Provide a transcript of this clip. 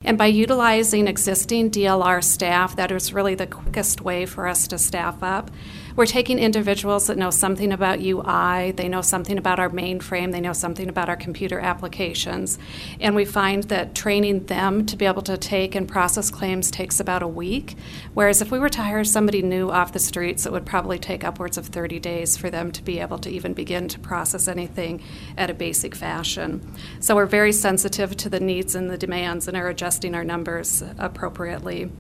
And by utilizing existing DLR staff, that is really the quickest way for us to staff up. We're taking individuals that know something about UI, they know something about our mainframe, they know something about our computer applications, and we find that training them to be able to take and process claims takes about a week, whereas if we were to hire somebody new off the streets, it would probably take upwards of 30 days for them to be able to even begin to process anything at a basic fashion. So we're very sensitive to the needs and the demands and are adjusting our numbers appropriately.